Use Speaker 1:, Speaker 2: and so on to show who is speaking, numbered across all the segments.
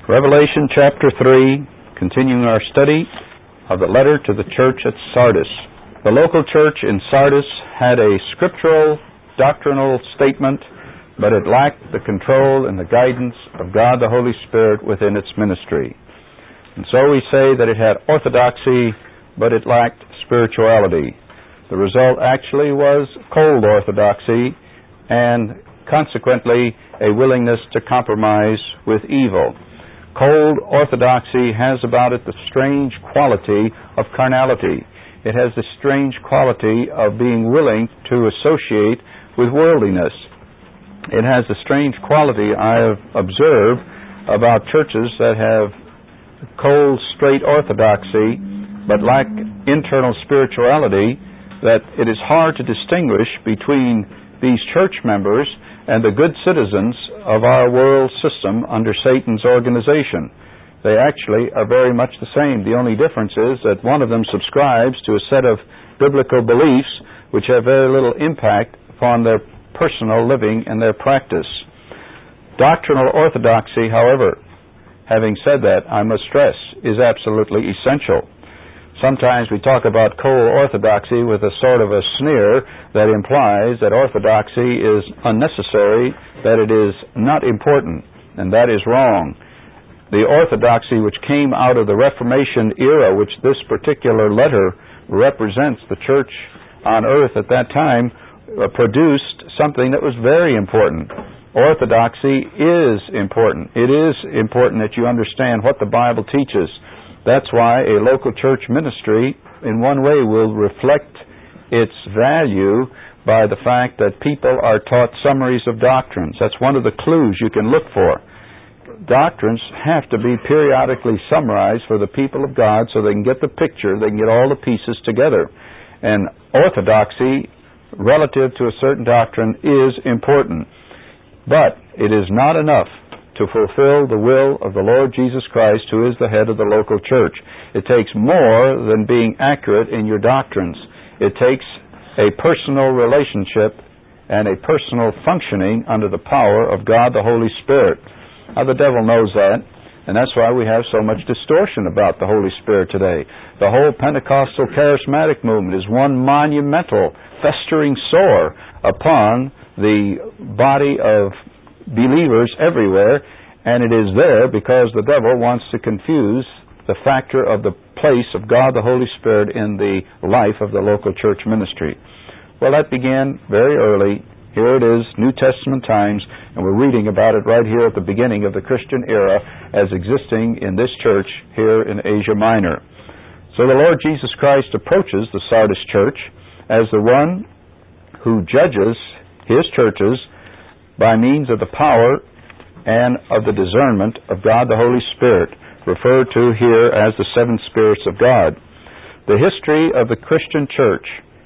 Speaker 1: Revelation chapter 3, continuing our study of the letter to the church at Sardis. The local church in Sardis had a scriptural, doctrinal statement, but it lacked the control and the guidance of God the Holy Spirit within its ministry. And so we say that it had orthodoxy, but it lacked spirituality. The result actually was cold orthodoxy and consequently a willingness to compromise with evil. Cold orthodoxy has about it the strange quality of carnality. It has the strange quality of being willing to associate with worldliness. It has the strange quality I have observed about churches that have cold, straight orthodoxy but lack internal spirituality, that it is hard to distinguish between these church members and the good citizens of our world system under Satan's organization. They actually are very much the same. The only difference is that one of them subscribes to a set of biblical beliefs which have very little impact upon their personal living and their practice. Doctrinal orthodoxy, however, having said that, I must stress, is absolutely essential. Sometimes we talk about cold orthodoxy with a sort of a sneer that implies that orthodoxy is unnecessary, that it is not important, and that is wrong. The orthodoxy which came out of the Reformation era, which this particular letter represents, the church on earth at that time, produced something that was very important. Orthodoxy is important. It is important that you understand what the Bible teaches. That's why a local church ministry, in one way, will reflect its value by the fact that people are taught summaries of doctrines. That's one of the clues you can look for. Doctrines have to be periodically summarized for the people of God so they can get the picture, they can get all the pieces together. And orthodoxy, relative to a certain doctrine, is important. But it is not enough to fulfill the will of the Lord Jesus Christ, who is the head of the local church. It takes more than being accurate in your doctrines. It takes a personal relationship and a personal functioning under the power of God the Holy Spirit. Now, the devil knows that, and that's why we have so much distortion about the Holy Spirit today. The whole Pentecostal charismatic movement is one monumental, festering sore upon the body of believers everywhere, and it is there because the devil wants to confuse the factor of the place of God the Holy Spirit in the life of the local church ministry. Well, that began very early. Here it is, New Testament times, and we're reading about it right here at the beginning of the Christian era as existing in this church here in Asia Minor. So the Lord Jesus Christ approaches the Sardis church as the one who judges his churches by means of the power and of the discernment of God the Holy Spirit, referred to here as the seven spirits of God. The history of the Christian church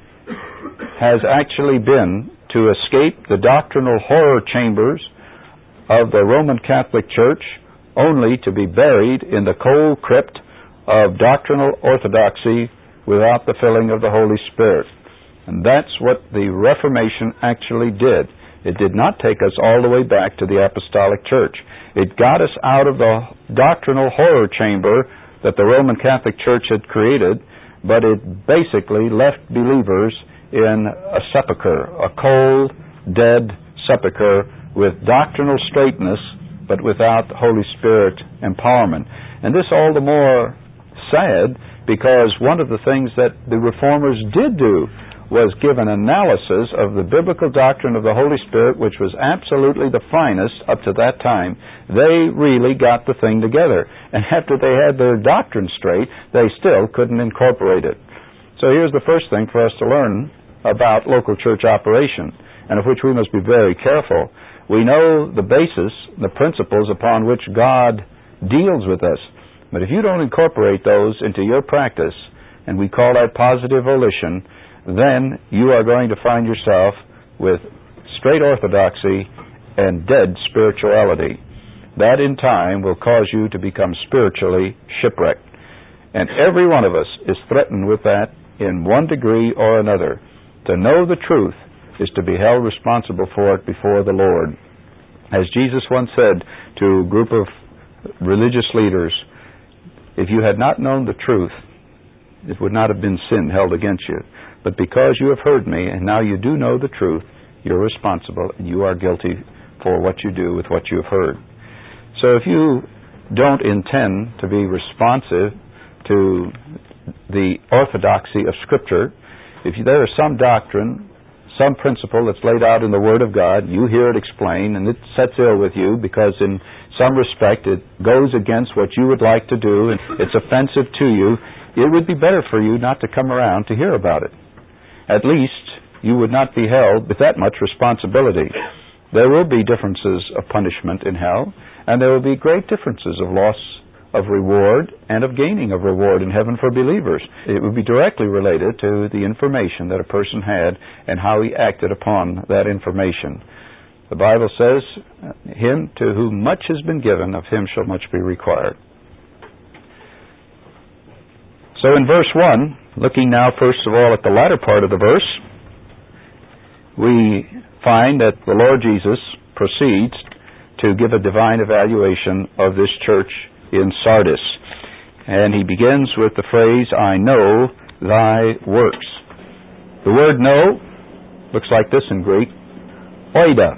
Speaker 1: has actually been to escape the doctrinal horror chambers of the Roman Catholic Church, only to be buried in the cold crypt of doctrinal orthodoxy without the filling of the Holy Spirit. And that's what the Reformation actually did. It did not take us all the way back to the Apostolic Church. It got us out of the doctrinal horror chamber that the Roman Catholic Church had created, but it basically left believers in a sepulcher, a cold, dead sepulcher with doctrinal straightness, but without Holy Spirit empowerment. And this all the more sad because one of the things that the Reformers did do was give an analysis of the biblical doctrine of the Holy Spirit, which was absolutely the finest up to that time. They really got the thing together. And after they had their doctrine straight, they still couldn't incorporate it. So here's the first thing for us to learn about local church operation, and of which we must be very careful. We know the basis, the principles upon which God deals with us. But if you don't incorporate those into your practice, and we call that positive volition, then you are going to find yourself with straight orthodoxy and dead spirituality. That in time will cause you to become spiritually shipwrecked. And every one of us is threatened with that in one degree or another. To know the truth is to be held responsible for it before the Lord. As Jesus once said to a group of religious leaders, if you had not known the truth, it would not have been sin held against you. But because you have heard me, and now you do know the truth, you're responsible, and you are guilty for what you do with what you have heard. So if you don't intend to be responsive to the orthodoxy of Scripture, if there is some doctrine, some principle that's laid out in the Word of God, you hear it explained, and it sets ill with you because in some respect it goes against what you would like to do, and it's offensive to you, it would be better for you not to come around to hear about it. At least you would not be held with that much responsibility. There will be differences of punishment in hell, and there will be great differences of loss of reward and of gaining of reward in heaven for believers. It would be directly related to the information that a person had and how he acted upon that information. The Bible says, "Him to whom much has been given, of him shall much be required." So in verse 1, looking now first of all at the latter part of the verse, we find that the Lord Jesus proceeds to give a divine evaluation of this church in Sardis. And he begins with the phrase, "I know thy works." The word know looks like this in Greek, oida,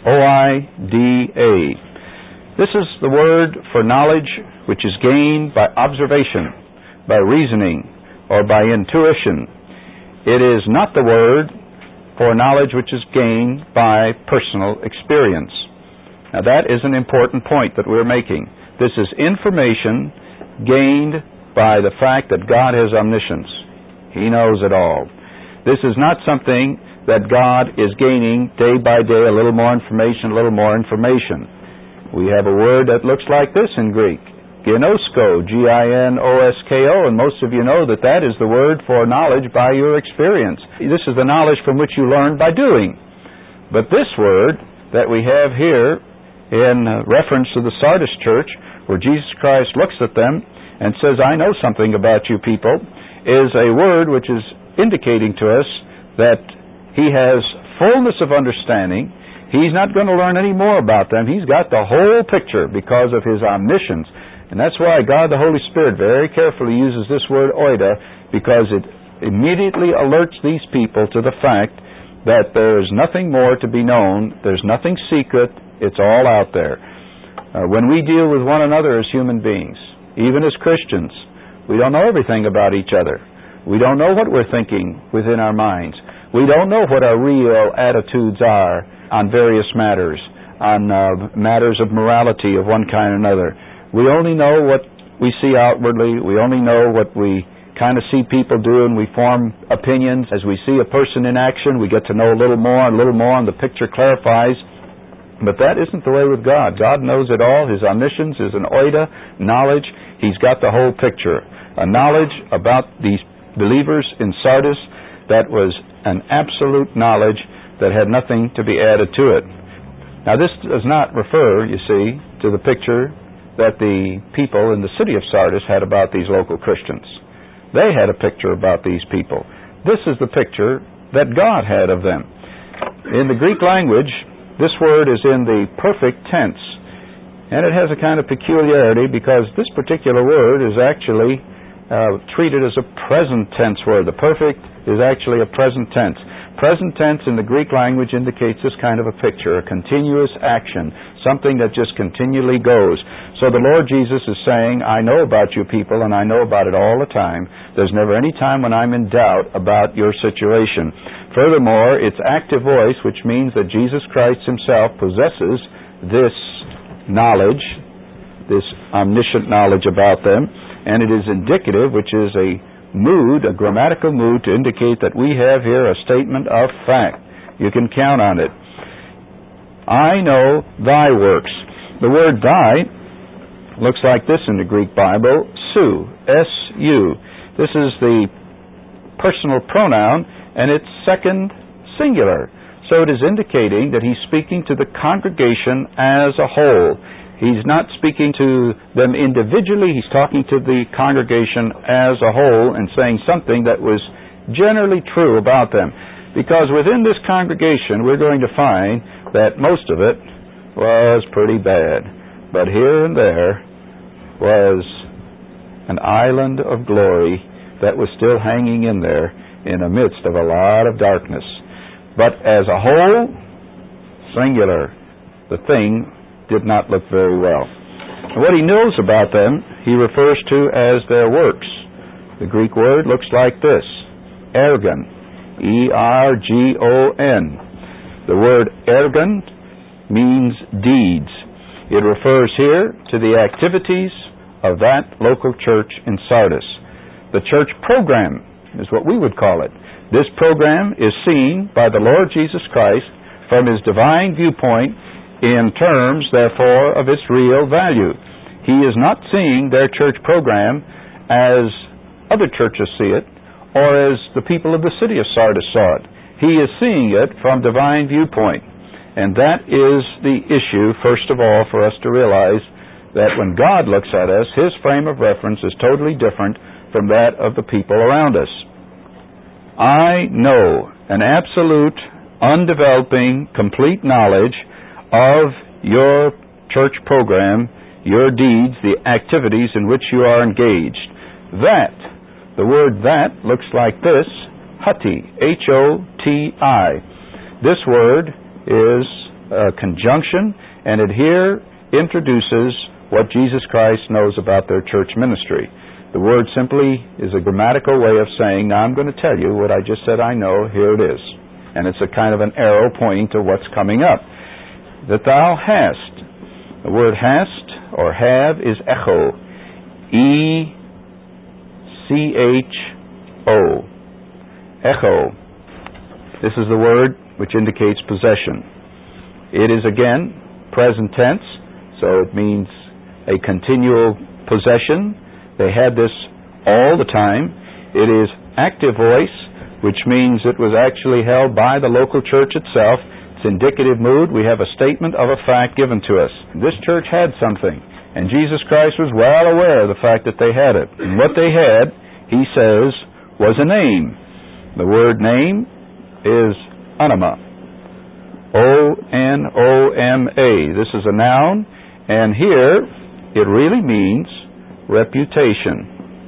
Speaker 1: O-I-D-A. This is the word for knowledge which is gained by observation, by reasoning, or by intuition. It is not the word for knowledge which is gained by personal experience. Now that is an important point that we're making. This is information gained by the fact that God has omniscience. He knows it all. This is not something that God is gaining day by day, a little more information, a little more information. We have a word that looks like this in Greek, ginosko, G-I-N-O-S-K-O, and most of you know that that is the word for knowledge by your experience. This is the knowledge from which you learn by doing. But this word that we have here in reference to the Sardis church, where Jesus Christ looks at them and says, "I know something about you people," is a word which is indicating to us that he has fullness of understanding. He's not going to learn any more about them. He's got the whole picture because of his omniscience. And that's why God the Holy Spirit very carefully uses this word oida, because it immediately alerts these people to the fact that there is nothing more to be known. There's nothing secret. It's all out there. When we deal with one another as human beings, even as Christians, we don't know everything about each other. We don't know what we're thinking within our minds. We don't know what our real attitudes are on various matters, on matters of morality of one kind or another. We only know what we see outwardly. We only know what we kind of see people do, and we form opinions. As we see a person in action, we get to know a little more, and the picture clarifies. But that isn't the way with God. God knows it all. His omniscience is an oida, knowledge. He's got the whole picture. A knowledge about these believers in Sardis that was an absolute knowledge that had nothing to be added to it. Now this does not refer, you see, to the picture that the people in the city of Sardis had about these local Christians. They had a picture about these people. This is the picture that God had of them. In the Greek language, this word is in the perfect tense, and it has a kind of peculiarity because this particular word is actually treated as a present tense word. The perfect is actually a present tense. Present tense in the Greek language indicates this kind of a picture, a continuous action, something that just continually goes. So the Lord Jesus is saying, "I know about you people, and I know about it all the time. There's never any time when I'm in doubt about your situation." Furthermore, it's active voice, which means that Jesus Christ himself possesses this knowledge, this omniscient knowledge about them, and it is indicative, which is a mood, a grammatical mood, to indicate that we have here a statement of fact. You can count on it. I know thy works. The word thy looks like this in the Greek Bible, su, S-U. This is the personal pronoun, and it's second singular. So it is indicating that he's speaking to the congregation as a whole. He's not speaking to them individually. He's talking to the congregation as a whole and saying something that was generally true about them. Because within this congregation, we're going to find that most of it was pretty bad. But here and there, was an island of glory that was still hanging in there in the midst of a lot of darkness. But as a whole, singular, the thing did not look very well. And what he knows about them, he refers to as their works. The Greek word looks like this: ergon, E-R-G-O-N. The word ergon means deeds. It refers here to the activities of that local church in Sardis. The church program is what we would call it. This program is seen by the Lord Jesus Christ from His divine viewpoint in terms, therefore, of its real value. He is not seeing their church program as other churches see it, or as the people of the city of Sardis saw it. He is seeing it from divine viewpoint. And that is the issue, first of all, for us to realize that when God looks at us, His frame of reference is totally different from that of the people around us. I know an absolute, undeveloping, complete knowledge of your church program, your deeds, the activities in which you are engaged. That, the word that looks like this: hoti, H-O-T-I. This word is a conjunction, and it here introduces what Jesus Christ knows about their church ministry. The word simply is a grammatical way of saying, now I'm going to tell you what I just said I know, here it is. And it's a kind of an arrow pointing to what's coming up. That thou hast, the word hast or have is echo, E-C-H-O, echo. This is the word which indicates possession. It is again present tense, so it means a continual possession. They had this all the time. It is active voice, which means it was actually held by the local church itself. It's indicative mood. We have a statement of a fact given to us. This church had something, and Jesus Christ was well aware of the fact that they had it. And what they had, He says, was a name. The word name is onoma, O-N-O-M-A. This is a noun, and here it really means reputation.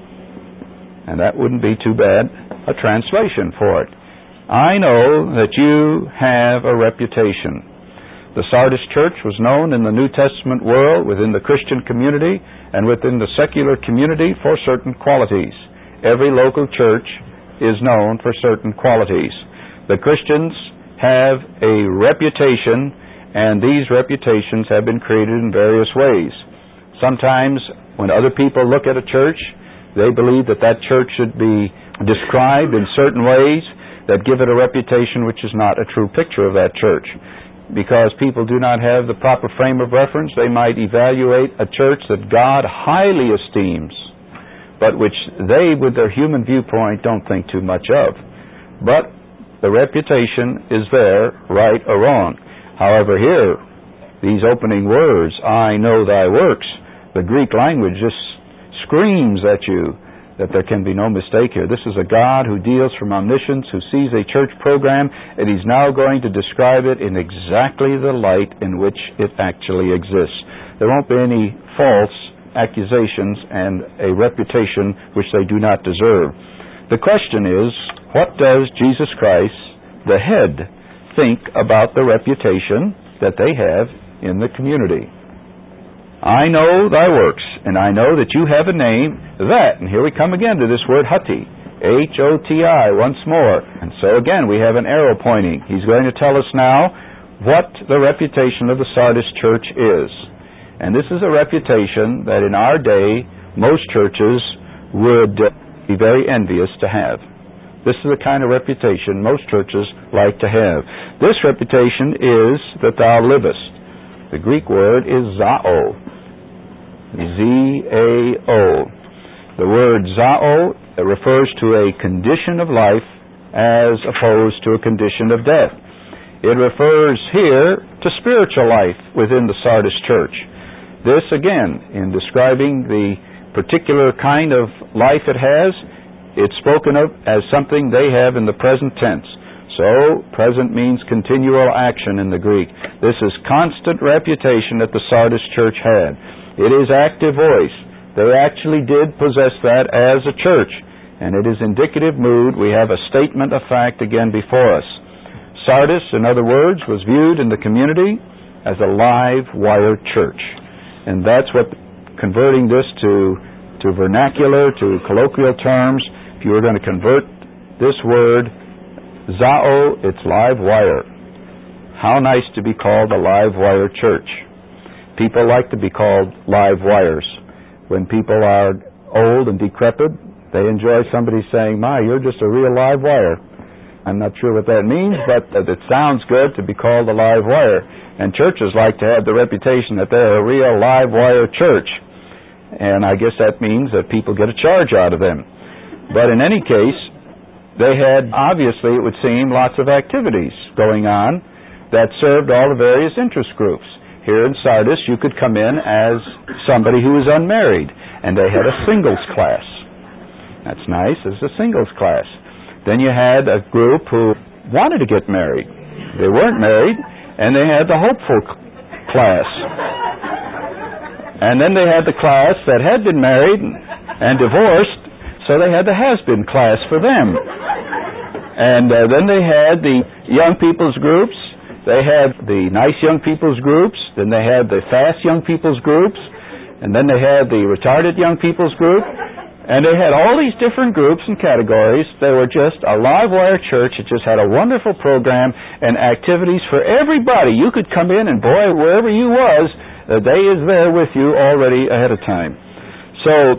Speaker 1: And that wouldn't be too bad a translation for it. I know that you have a reputation. The Sardis church was known in the New Testament world, within the Christian community, and within the secular community for certain qualities. Every local church is known for certain qualities. The Christians have a reputation, and these reputations have been created in various ways. Sometimes when other people look at a church, they believe that that church should be described in certain ways that give it a reputation which is not a true picture of that church. Because people do not have the proper frame of reference, they might evaluate a church that God highly esteems, but which they, with their human viewpoint, don't think too much of. But the reputation is there, right or wrong. However, here, these opening words, I know thy works, the Greek language just screams at you that there can be no mistake here. This is a God who deals from omniscience, who sees a church program, and He's now going to describe it in exactly the light in which it actually exists. There won't be any false accusations and a reputation which they do not deserve. The question is, what does Jesus Christ, the head, think about the reputation that they have in the community? I know thy works, and I know that you have a name, that, and here we come again to this word hoti, H-O-T-I, once more. And so again, we have an arrow pointing. He's going to tell us now what the reputation of the Sardis church is. And this is a reputation that in our day, most churches would be very envious to have. This is the kind of reputation most churches like to have. This reputation is that thou livest. The Greek word is zao. Z-A-O. The word zao refers to a condition of life as opposed to a condition of death. It refers here to spiritual life within the Sardis church. This, again, in describing the particular kind of life it has, it's spoken of as something they have in the present tense. So, present means continual action in the Greek. This is constant reputation that the Sardis church had. It is active voice. They actually did possess that as a church, and it is indicative mood. We have a statement of fact again before us. Sardis, in other words, was viewed in the community as a live wire church. And that's what converting this to vernacular, to colloquial terms, if you were going to convert this word, zao, it's live wire. How nice to be called a live wire church. People like to be called live wires. When people are old and decrepit, they enjoy somebody saying, "My, you're just a real live wire." I'm not sure what that means, but it sounds good to be called a live wire. And churches like to have the reputation that they're a real live wire church. And I guess that means that people get a charge out of them. But in any case, they had, obviously, it would seem, lots of activities going on that served all the various interest groups. Here in Sardis, you could come in as somebody who was unmarried, and they had a singles class. That's nice, it's a singles class. Then you had a group who wanted to get married. They weren't married, and they had the hopeful class. And then they had the class that had been married and divorced, so they had the has-been class for them. And then they had the young people's groups. They had the nice young people's groups. Then they had the fast young people's groups. And then they had the retarded young people's group. And they had all these different groups and categories. They were just a live wire church. It just had a wonderful program and activities for everybody. You could come in and, boy, wherever you was, they is there with you already ahead of time. So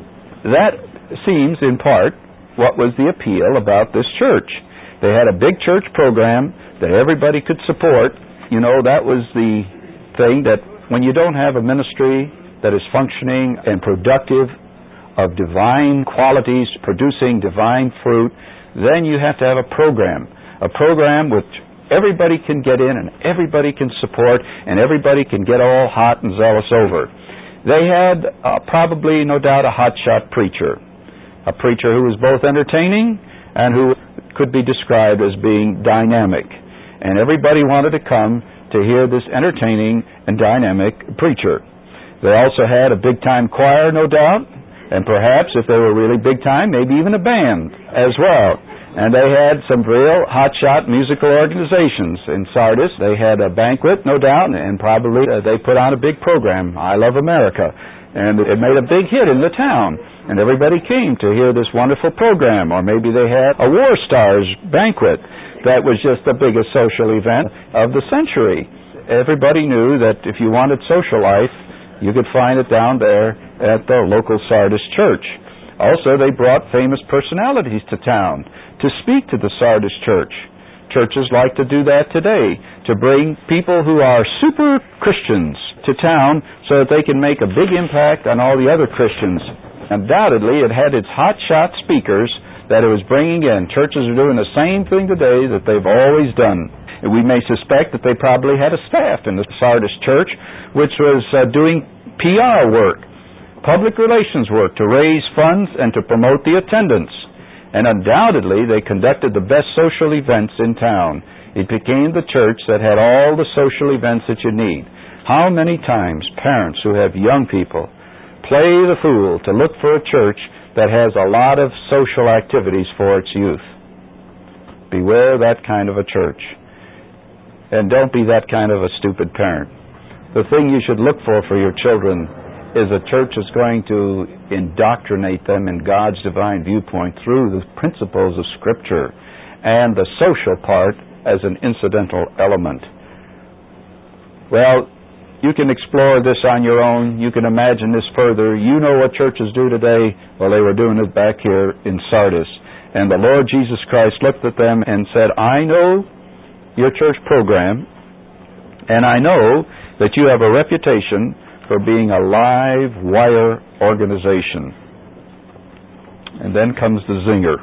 Speaker 1: that seems, in part, what was the appeal about this church. They had a big church program that everybody could support. You know, that was the thing that when you don't have a ministry that is functioning and productive of divine qualities, producing divine fruit, then you have to have a program which everybody can get in and everybody can support and everybody can get all hot and zealous over. They had probably, no doubt, a hotshot preacher, a preacher who was both entertaining and who could be described as being dynamic. And everybody wanted to come to hear this entertaining and dynamic preacher. They also had a big-time choir, no doubt, and perhaps, if they were really big-time, maybe even a band as well. And they had some real hotshot musical organizations in Sardis. They had a banquet, no doubt, and probably they put on a big program, I Love America. And it made a big hit in the town. And everybody came to hear this wonderful program. Or maybe they had a War Stars banquet that was just the biggest social event of the century. Everybody knew that if you wanted social life, you could find it down there at the local Sardis church. Also, they brought famous personalities to town to speak to the Sardis church. Churches like to do that today, to bring people who are super Christians to town so that they can make a big impact on all the other Christians. Undoubtedly, it had its hotshot speakers that it was bringing in. Churches are doing the same thing today that they've always done. And we may suspect that they probably had a staff in the Sardis church which was doing PR work, public relations work, to raise funds and to promote the attendance. And undoubtedly, they conducted the best social events in town. It became the church that had all the social events that you need. How many times parents who have young people play the fool to look for a church that has a lot of social activities for its youth? Beware that kind of a church. And don't be that kind of a stupid parent. The thing you should look for your children is a church that's going to indoctrinate them in God's divine viewpoint through the principles of Scripture, and the social part as an incidental element. Well, you can explore this on your own. You can imagine this further. You know what churches do today. Well, they were doing it back here in Sardis. And the Lord Jesus Christ looked at them and said, I know your church program, and I know that you have a reputation for being a live wire organization. And then comes the zinger.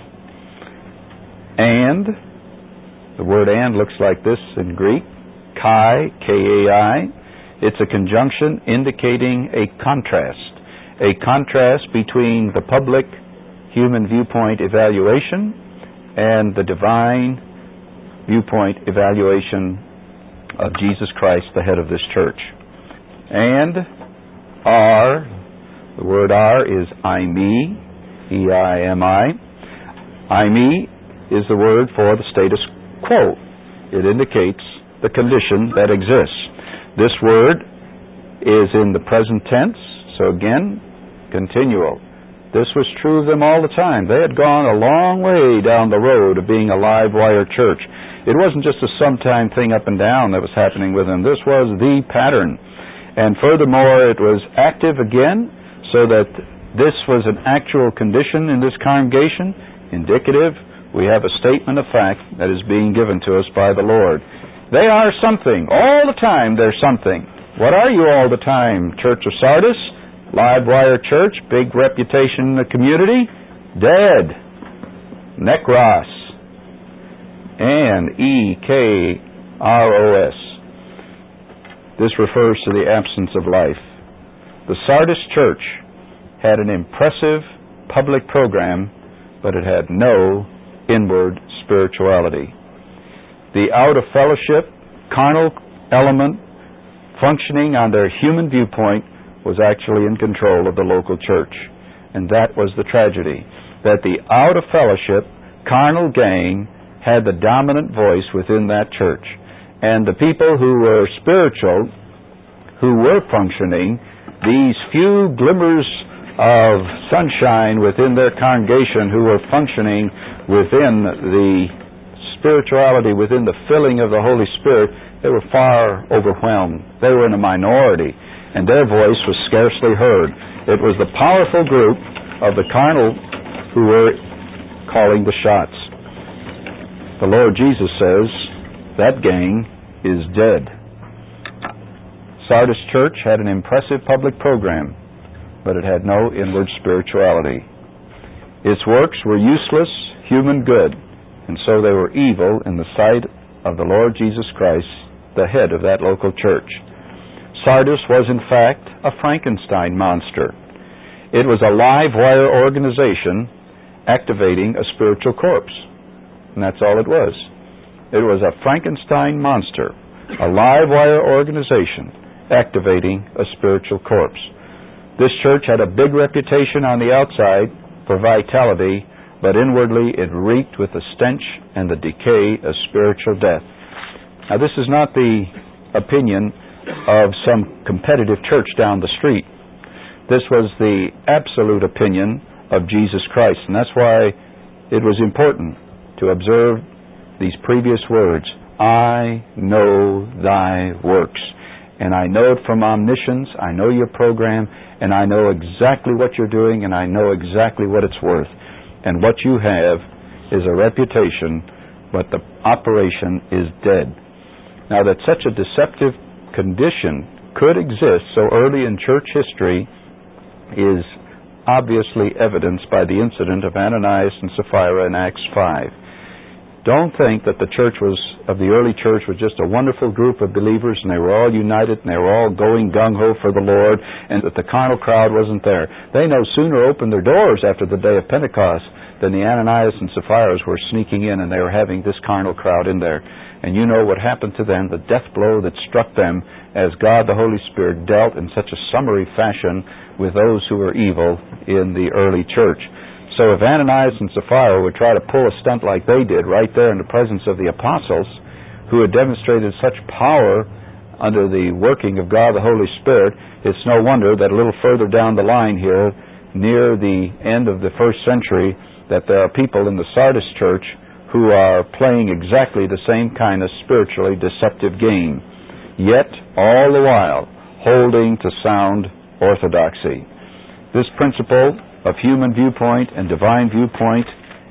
Speaker 1: And, the word and looks like this in Greek, kai, K-A-I. It's a conjunction indicating a contrast between the public human viewpoint evaluation and the divine viewpoint evaluation of Jesus Christ, the head of this church. And are, the The word are is eimi, E-I-M-I. Eimi is the word for the status quo. It indicates the condition that exists. This word is in the present tense, so again, continual. This was true of them all the time. They had gone a long way down the road of being a live wire church. It wasn't just a sometime thing up and down that was happening with them. This was the pattern. And furthermore, it was active again, so that this was an actual condition in this congregation, indicative. We have a statement of fact that is being given to us by the Lord. They are something. All the time they're something. What are you all the time? Church of Sardis, live wire church, big reputation in the community, dead. Nekros. N-E-K-R-O-S. This refers to the absence of life. The Sardis church had an impressive public program, but it had no inward spirituality. The out-of-fellowship, carnal element functioning on their human viewpoint was actually in control of the local church. And that was the tragedy, that the out-of-fellowship, carnal gang had the dominant voice within that church. And the people who were spiritual, who were functioning, these few glimmers of sunshine within their congregation who were functioning within the spirituality, within the filling of the Holy Spirit, they were far overwhelmed. They were in a minority, and their voice was scarcely heard. It was the powerful group of the carnal who were calling the shots. The Lord Jesus says, that gang is dead. Sardis Church had an impressive public program, but it had no inward spirituality. Its works were useless, human good, and so they were evil in the sight of the Lord Jesus Christ, the head of that local church. Sardis was, in fact, a Frankenstein monster. It was a live wire organization activating a spiritual corpse. And that's all it was. It was a Frankenstein monster, a live wire organization activating a spiritual corpse. This church had a big reputation on the outside for vitality, but inwardly it reeked with the stench and the decay of spiritual death. Now, this is not the opinion of some competitive church down the street. This was the absolute opinion of Jesus Christ, and that's why it was important to observe these previous words. I know thy works, and I know it from omniscience. I know your program, and I know exactly what you're doing, and I know exactly what it's worth. And what you have is a reputation, but the operation is dead. Now, that such a deceptive condition could exist so early in church history is obviously evidenced by the incident of Ananias and Sapphira in Acts 5. Don't think that the church of the early church was just a wonderful group of believers and they were all united and they were all going gung-ho for the Lord and that the carnal crowd wasn't there. They no sooner opened their doors after the day of Pentecost than the Ananias and Sapphira were sneaking in and they were having this carnal crowd in there. And you know what happened to them, the death blow that struck them as God the Holy Spirit dealt in such a summary fashion with those who were evil in the early church. So if Ananias and Sapphira would try to pull a stunt like they did right there in the presence of the apostles, who had demonstrated such power under the working of God the Holy Spirit, it's no wonder that a little further down the line here, near the end of the first century, that there are people in the Sardis church who are playing exactly the same kind of spiritually deceptive game, yet all the while holding to sound orthodoxy. This principle of human viewpoint and divine viewpoint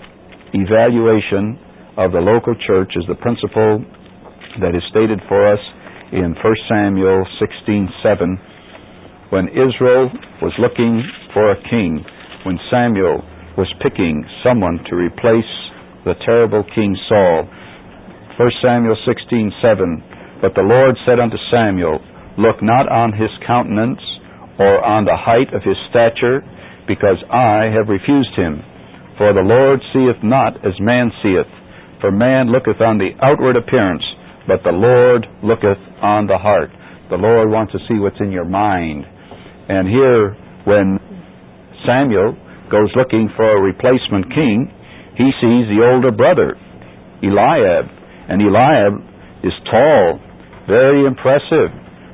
Speaker 1: evaluation of the local church is the principle that is stated for us in 1 Samuel 16:7, when Israel was looking for a king, when Samuel was picking someone to replace the terrible King Saul. 1 Samuel 16:7, but the Lord said unto Samuel, look not on his countenance or on the height of his stature, because I have refused him. For the Lord seeth not as man seeth. For man looketh on the outward appearance, but the Lord looketh on the heart. The Lord wants to see what's in your mind. And here When Samuel goes looking for a replacement king, he sees the older brother, Eliab. And Eliab is tall, very impressive.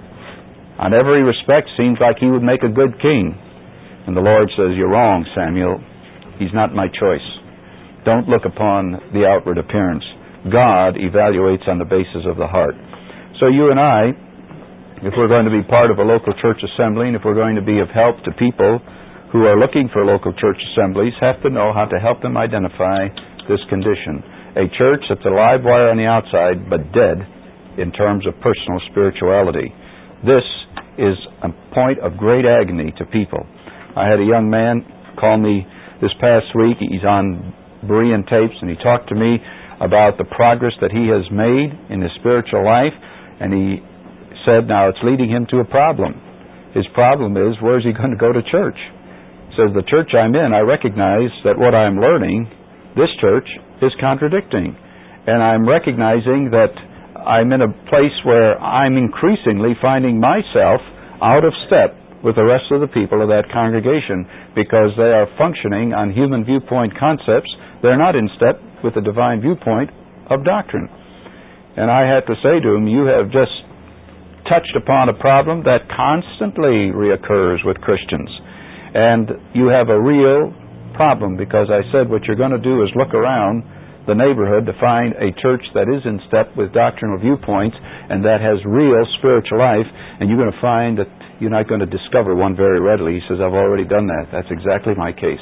Speaker 1: On every respect, seems like he would make a good king. And the Lord says, "You're wrong, Samuel. He's not my choice. Don't look upon the outward appearance. God evaluates on the basis of the heart." So you and I, if we're going to be part of a local church assembly, and if we're going to be of help to people who are looking for local church assemblies, have to know how to help them identify this condition. A church that's a live wire on the outside, but dead in terms of personal spirituality. This is a point of great agony to people. I had a young man call me this past week. He's on Berean tapes, and he talked to me about the progress that he has made in his spiritual life, and he said now it's leading him to a problem. His problem is, where's he going to go to church? He says, the church I'm in, I recognize that what I'm learning, this church, is contradicting. And I'm recognizing that I'm in a place where I'm increasingly finding myself out of step with the rest of the people of that congregation because they are functioning on human viewpoint concepts. They're not in step with the divine viewpoint of doctrine. And I had to say to him, you have just touched upon a problem that constantly reoccurs with Christians. And you have a real problem because I said what you're going to do is look around the neighborhood to find a church that is in step with doctrinal viewpoints and that has real spiritual life, and you're going to find that you're not going to discover one very readily. He says, I've already done that. That's exactly my case.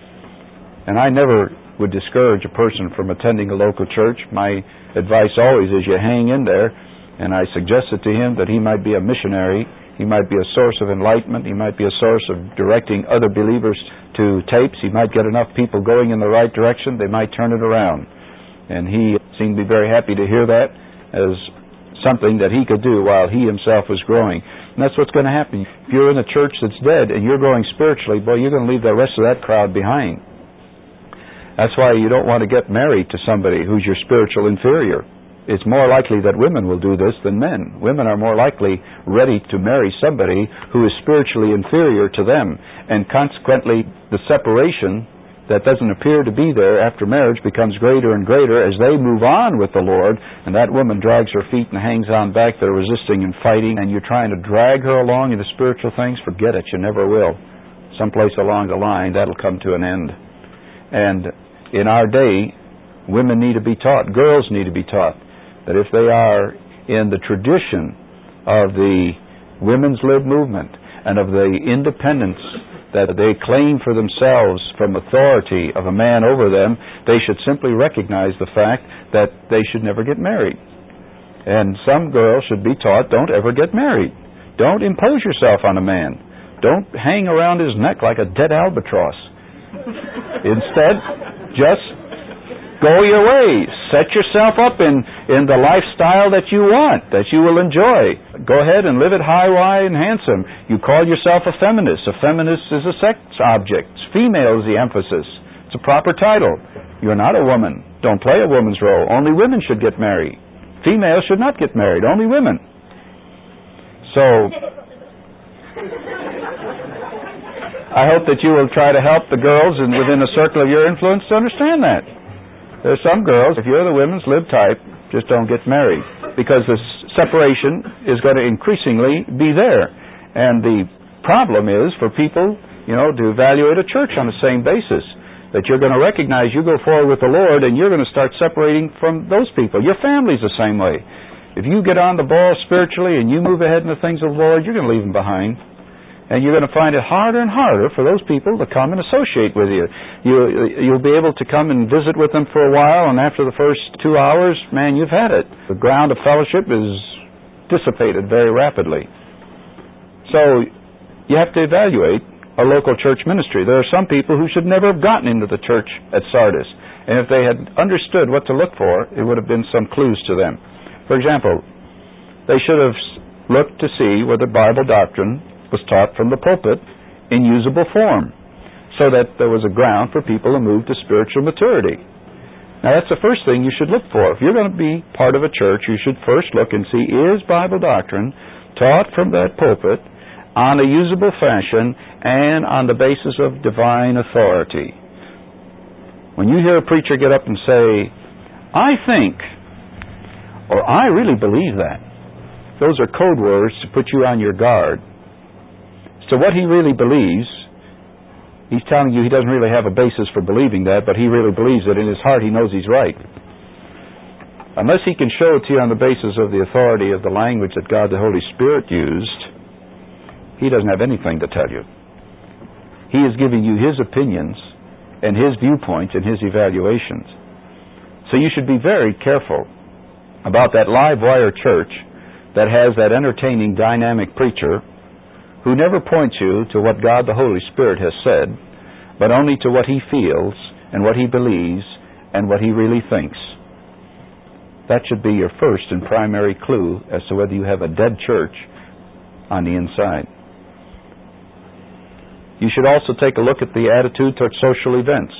Speaker 1: And I never would discourage a person from attending a local church. My advice always is you hang in there, and I suggested to him that he might be a missionary. He might be a source of enlightenment. He might be a source of directing other believers to tapes. He might get enough people going in the right direction, they might turn it around. And he seemed to be very happy to hear that as something that he could do while he himself was growing. And that's what's going to happen. If you're in a church that's dead and you're growing spiritually, boy, you're going to leave the rest of that crowd behind. That's why you don't want to get married to somebody who's your spiritual inferior. It's more likely that women will do this than men. Women are more likely ready to marry somebody who is spiritually inferior to them. And consequently, the separation that doesn't appear to be there after marriage becomes greater and greater as they move on with the Lord, and that woman drags her feet and hangs on back. They're resisting and fighting, and you're trying to drag her along in the spiritual things. Forget it. You never will. Someplace along the line, that'll come to an end. And in our day, women need to be taught, girls need to be taught, that if they are in the tradition of the women's lib movement and of the independence that they claim for themselves from authority of a man over them, they should simply recognize the fact that they should never get married. And some girls should be taught, don't ever get married. Don't impose yourself on a man. Don't hang around his neck like a dead albatross. Instead, just go your way. Set yourself up in the lifestyle that you want, that you will enjoy. Go ahead and live it high, wide, and handsome. You call yourself a feminist. A feminist is a sex object. Female is the emphasis. It's a proper title. You're not a woman. Don't play a woman's role. Only women should get married. Females should not get married. Only women. So, I hope that you will try to help the girls within the circle of your influence to understand that. There's some girls, if you're the women's lib type, just don't get married because this separation is going to increasingly be there. And the problem is for people, to evaluate a church on the same basis, that you're going to recognize you go forward with the Lord and you're going to start separating from those people. Your family's the same way. If you get on the ball spiritually and you move ahead in the things of the Lord, you're going to leave them behind. And you're going to find it harder and harder for those people to come and associate with you. You'll be able to come and visit with them for a while, and after the first 2 hours, man, you've had it. The ground of fellowship is dissipated very rapidly. So you have to evaluate a local church ministry. There are some people who should never have gotten into the church at Sardis. And if they had understood what to look for, it would have been some clues to them. For example, they should have looked to see whether Bible doctrine was taught from the pulpit in usable form, so that there was a ground for people to move to spiritual maturity. Now that's the first thing you should look for. If you're going to be part of a church, you should first look and see, is Bible doctrine taught from that pulpit on a usable fashion and on the basis of divine authority. When you hear a preacher get up and say, I think, or I really believe that, those are code words to put you on your guard. So what he really believes, he's telling you he doesn't really have a basis for believing that, but he really believes it. In his heart he knows he's right. Unless he can show it to you on the basis of the authority of the language that God the Holy Spirit used, he doesn't have anything to tell you. He is giving you his opinions and his viewpoints and his evaluations. So you should be very careful about that live wire church that has that entertaining, dynamic preacher who never points you to what God the Holy Spirit has said, but only to what he feels and what he believes and what he really thinks. That should be your first and primary clue as to whether you have a dead church on the inside. You should also take a look at the attitude towards social events.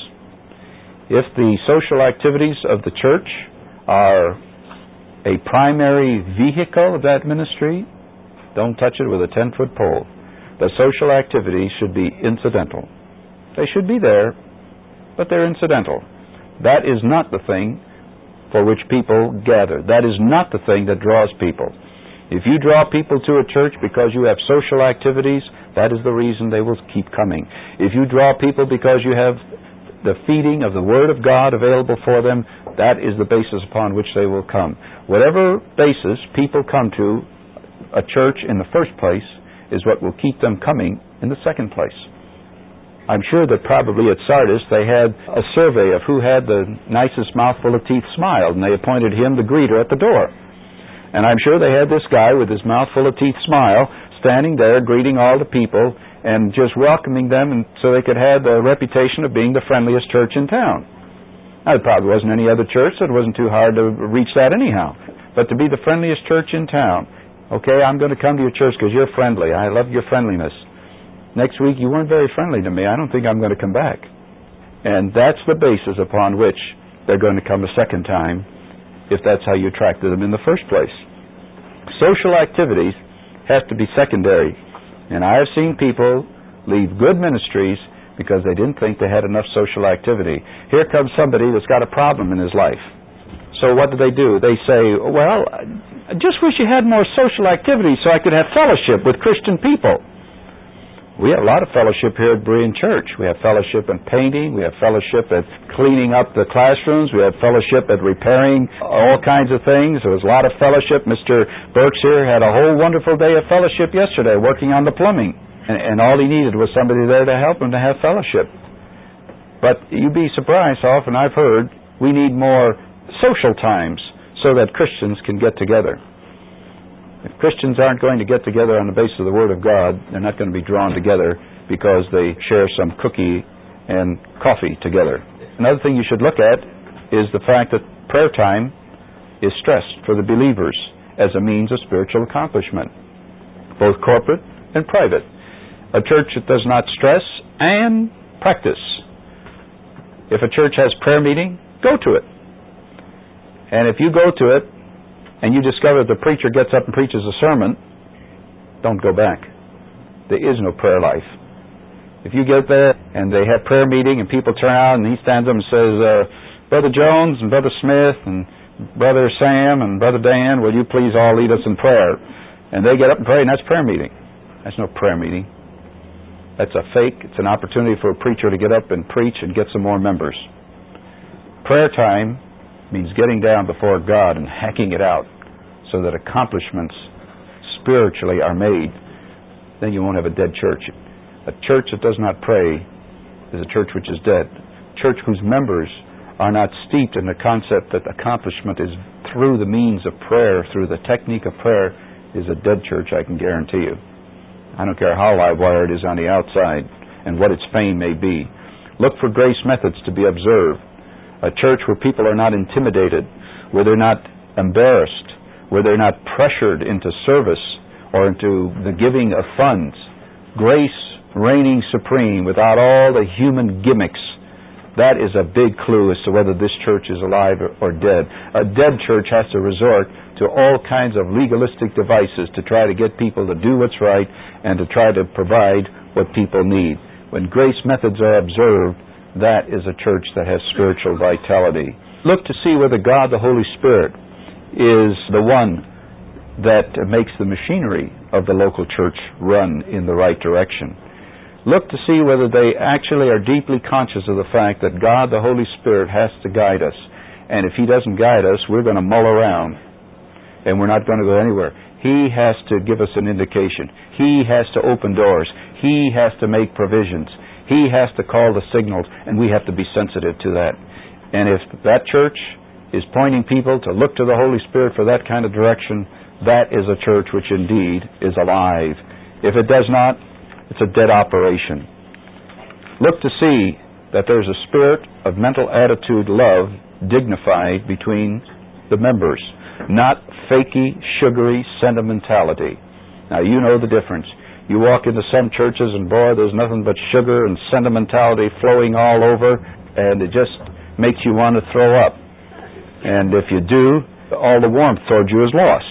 Speaker 1: If the social activities of the church are a primary vehicle of that ministry, don't touch it with a 10-foot pole. The social activities should be incidental. They should be there, but they're incidental. That is not the thing for which people gather. That is not the thing that draws people. If you draw people to a church because you have social activities, that is the reason they will keep coming. If you draw people because you have the feeding of the Word of God available for them, that is the basis upon which they will come. Whatever basis people come to a church in the first place is what will keep them coming in the second place. I'm sure that probably at Sardis they had a survey of who had the nicest mouthful of teeth smile, and they appointed him the greeter at the door. And I'm sure they had this guy with his mouthful of teeth smile standing there greeting all the people and just welcoming them, and so they could have the reputation of being the friendliest church in town. Now, there probably wasn't any other church, so it wasn't too hard to reach that anyhow. But to be the friendliest church in town, okay, I'm going to come to your church because you're friendly. I love your friendliness. Next week, you weren't very friendly to me. I don't think I'm going to come back. And that's the basis upon which they're going to come a second time, if that's how you attracted them in the first place. Social activities have to be secondary. And I have seen people leave good ministries because they didn't think they had enough social activity. Here comes somebody that's got a problem in his life. So what do? They say, well, I just wish you had more social activity so I could have fellowship with Christian people. We have a lot of fellowship here at Berean Church. We have fellowship in painting. We have fellowship at cleaning up the classrooms. We have fellowship at repairing all kinds of things. There was a lot of fellowship. Mr. Burks here had a whole wonderful day of fellowship yesterday working on the plumbing. And all he needed was somebody there to help him to have fellowship. But you'd be surprised how often I've heard we need more social times so that Christians can get together. If Christians aren't going to get together on the basis of the Word of God, they're not going to be drawn together because they share some cookie and coffee together. Another thing you should look at is the fact that prayer time is stressed for the believers as a means of spiritual accomplishment, both corporate and private. A church that does not stress and practice. If a church has prayer meeting, go to it. And if you go to it and you discover the preacher gets up and preaches a sermon, don't go back. There is no prayer life. If you get there and they have prayer meeting and people turn out and he stands up and says, Brother Jones and Brother Smith and Brother Sam and Brother Dan, will you please all lead us in prayer? And they get up and pray, and that's prayer meeting. That's no prayer meeting. That's a fake. It's an opportunity for a preacher to get up and preach and get some more members. Prayer time means getting down before God and hacking it out so that accomplishments spiritually are made. Then you won't have a dead church. A church that does not pray is a church which is dead. A church whose members are not steeped in the concept that accomplishment is through the means of prayer, through the technique of prayer, is a dead church, I can guarantee you. I don't care how live wire it is on the outside and what its fame may be. Look for grace methods to be observed. A church where people are not intimidated, where they're not embarrassed, where they're not pressured into service or into the giving of funds. Grace reigning supreme without all the human gimmicks That is a big clue as to whether this church is alive or dead. A dead church has to resort to all kinds of legalistic devices to try to get people to do what's right and to try to provide what people need. When grace methods are observed, that is a church that has spiritual vitality. Look to see whether God the Holy Spirit is the one that makes the machinery of the local church run in the right direction. Look to see whether they actually are deeply conscious of the fact that God the Holy Spirit has to guide us. And if He doesn't guide us, we're going to mull around and we're not going to go anywhere. He has to give us an indication. He has to open doors. He has to make provisions. He has to call the signals, and we have to be sensitive to that. And if that church is pointing people to look to the Holy Spirit for that kind of direction, that is a church which indeed is alive. If it does not, it's a dead operation. Look to see that there's a spirit of mental attitude love dignified between the members, not fakey, sugary sentimentality. Now, you know the difference. You walk into some churches and, boy, there's nothing but sugar and sentimentality flowing all over, and it just makes you want to throw up. And if you do, all the warmth toward you is lost.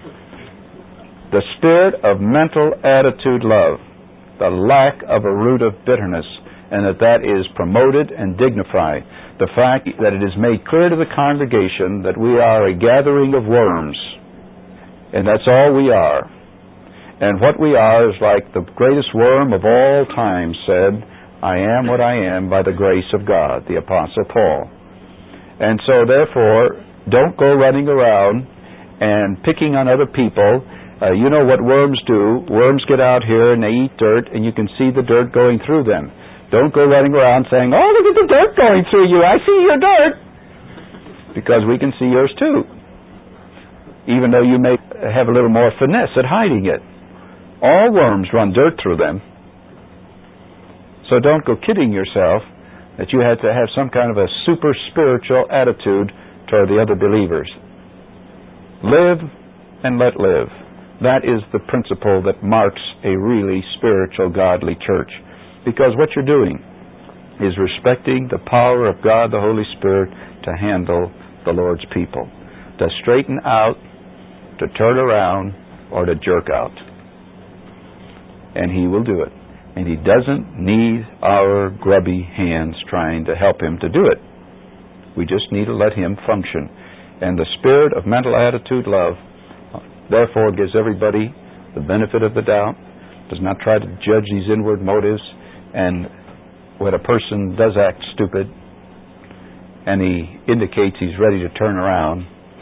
Speaker 1: The spirit of mental attitude love, the lack of a root of bitterness, and that is promoted and dignified. The fact that it is made clear to the congregation that we are a gathering of worms, and that's all we are. And what we are is like the greatest worm of all time said, I am what I am by the grace of God, the Apostle Paul. And so therefore, don't go running around and picking on other people. You know what worms do. Worms get out here and they eat dirt, and you can see the dirt going through them. Don't go running around saying, oh, look at the dirt going through you. I see your dirt. Because we can see yours too. Even though you may have a little more finesse at hiding it. All worms run dirt through them. So don't go kidding yourself that you had to have some kind of a super spiritual attitude toward the other believers. Live and let live. That is the principle that marks a really spiritual, godly church. Because what you're doing is respecting the power of God the Holy Spirit to handle the Lord's people. To straighten out, to turn around, or to jerk out. And He will do it. And He doesn't need our grubby hands trying to help Him to do it. We just need to let Him function. And the spirit of mental attitude love, therefore, gives everybody the benefit of the doubt, does not try to judge these inward motives, and when a person does act stupid, and he indicates he's ready to turn around,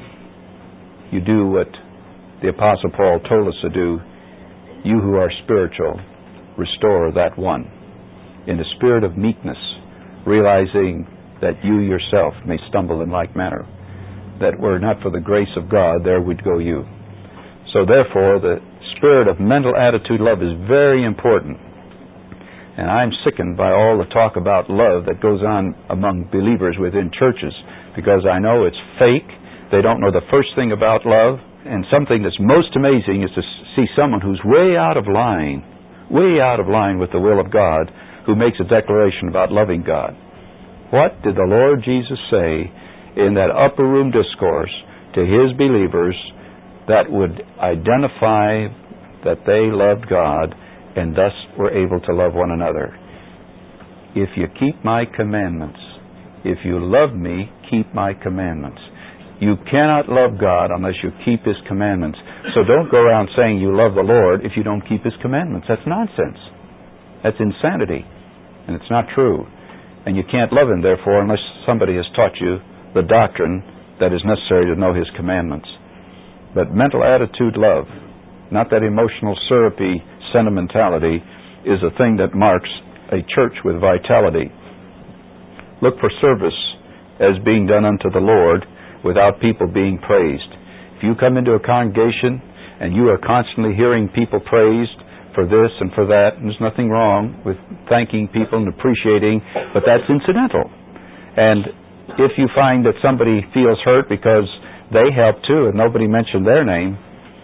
Speaker 1: you do what the Apostle Paul told us to do. You who are spiritual, restore that one in the spirit of meekness, realizing that you yourself may stumble in like manner, that were it not for the grace of God, there would go you. So therefore, the spirit of mental attitude love is very important. And I'm sickened by all the talk about love that goes on among believers within churches, because I know it's fake. They don't know the first thing about love. And something that's most amazing is to see someone who's way out of line with the will of God, who makes a declaration about loving God. What did the Lord Jesus say in that upper room discourse to His believers that would identify that they loved God and thus were able to love one another? If you keep my commandments, if you love me, keep my commandments. You cannot love God unless you keep His commandments. So don't go around saying you love the Lord if you don't keep His commandments. That's nonsense. That's insanity. And it's not true. And you can't love Him, therefore, unless somebody has taught you the doctrine that is necessary to know His commandments. But mental attitude love, not that emotional, syrupy sentimentality, is a thing that marks a church with vitality. Look for service as being done unto the Lord without people being praised. If you come into a congregation and you are constantly hearing people praised for this and for that, and there's nothing wrong with thanking people and appreciating, but that's incidental. And if you find that somebody feels hurt because they helped too and nobody mentioned their name,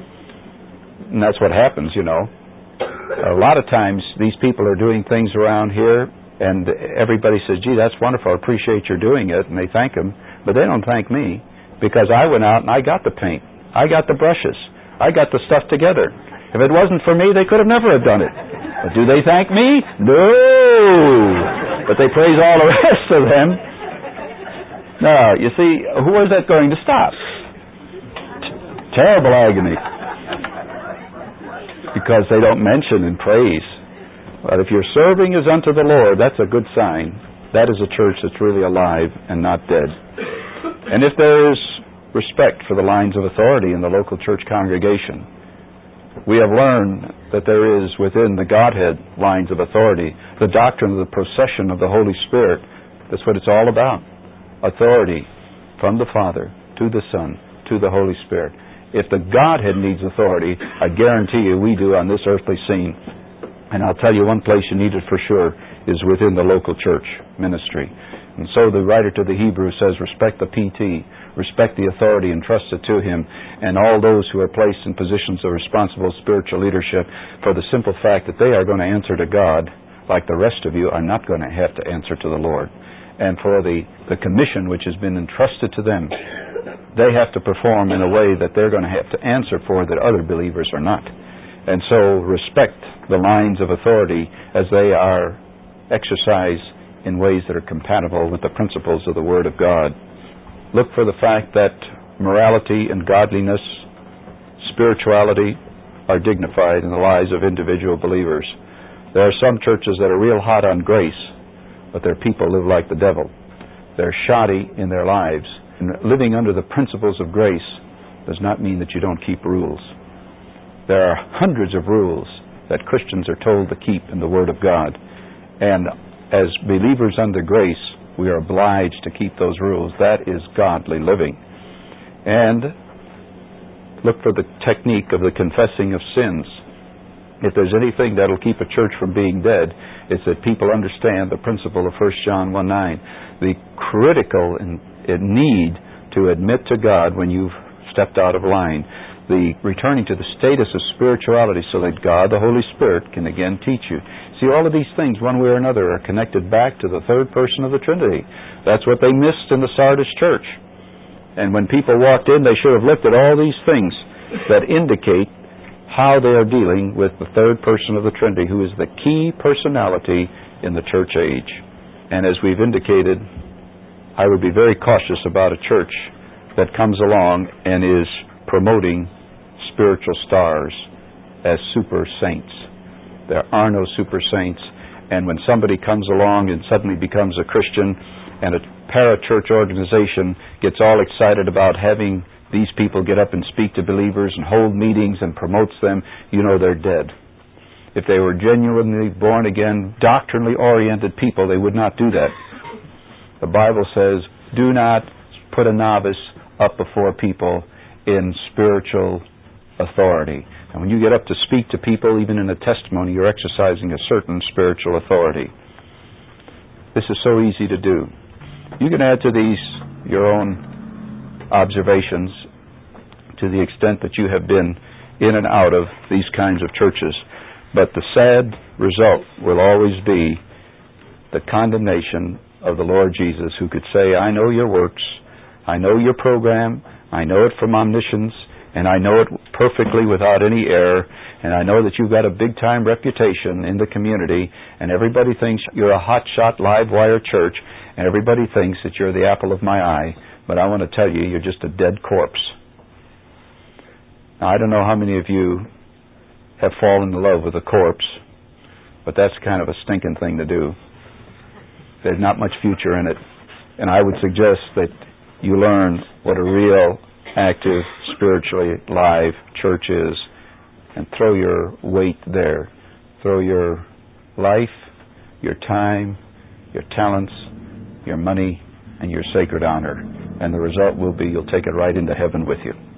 Speaker 1: and that's what happens, you know. A lot of times these people are doing things around here And everybody says, gee, that's wonderful, I appreciate your doing it, and they thank him, but they don't thank me, because I went out and I got the paint, I got the brushes, I got the stuff together. If it wasn't for me, they could have never have done it. But do they thank me? No! But they praise all the rest of them. No, you see, who is that going to stop? Terrible agony. Because they don't mention and praise. But if your serving is unto the Lord, that's a good sign. That is a church that's really alive and not dead. And if there is respect for the lines of authority in the local church congregation, we have learned that there is within the Godhead lines of authority, the doctrine of the procession of the Holy Spirit. That's what it's all about. Authority from the Father to the Son to the Holy Spirit. If the Godhead needs authority, I guarantee you we do on this earthly scene. And I'll tell you one place you need it for sure is within the local church ministry. And so the writer to the Hebrews says, respect the PT, respect the authority entrusted to him, and all those who are placed in positions of responsible spiritual leadership, for the simple fact that they are going to answer to God, like the rest of you are not going to have to answer to the Lord. And for the commission which has been entrusted to them, they have to perform in a way that they're going to have to answer for that other believers are not. And so respect the lines of authority as they are exercised in ways that are compatible with the principles of the Word of God. Look for the fact that morality and godliness, spirituality are dignified in the lives of individual believers. There are some churches that are real hot on grace, but their people live like the devil. They're shoddy in their lives. And living under the principles of grace does not mean that you don't keep rules. There are hundreds of rules that Christians are told to keep in the Word of God. And as believers under grace, we are obliged to keep those rules. That is godly living. And look for the technique of the confessing of sins. If there's anything that'll keep a church from being dead, it's that people understand the principle of 1 John 1:9. The critical need to admit to God when you've stepped out of line. The returning to the status of spirituality so that God, the Holy Spirit, can again teach you. See, all of these things, one way or another, are connected back to the third person of the Trinity. That's what they missed in the Sardis church. And when people walked in, they should have looked at all these things that indicate how they are dealing with the third person of the Trinity, who is the key personality in the church age. And as we've indicated, I would be very cautious about a church that comes along and is promoting spiritual stars as super saints. There are no super saints, and when somebody comes along and suddenly becomes a Christian, and a para-church organization gets all excited about having these people get up and speak to believers and hold meetings and promotes them, you know they're dead. If they were genuinely born-again, doctrinally oriented people, they would not do that. The Bible says, do not put a novice up before people in spiritual authority. And when you get up to speak to people, even in a testimony, you're exercising a certain spiritual authority. This is so easy to do. You can add to these your own observations to the extent that you have been in and out of these kinds of churches. But the sad result will always be the condemnation of the Lord Jesus, who could say, I know your works, I know your program, I know it from omniscience, and I know it perfectly without any error, and I know that you've got a big-time reputation in the community, and everybody thinks you're a hot-shot, live-wire church, and everybody thinks that you're the apple of my eye, but I want to tell you, you're just a dead corpse. Now, I don't know how many of you have fallen in love with a corpse, but that's kind of a stinking thing to do. There's not much future in it, and I would suggest that you learn what a real, active, spiritually live church is, and throw your weight there. Throw your life, your time, your talents, your money, and your sacred honor. And the result will be you'll take it right into heaven with you.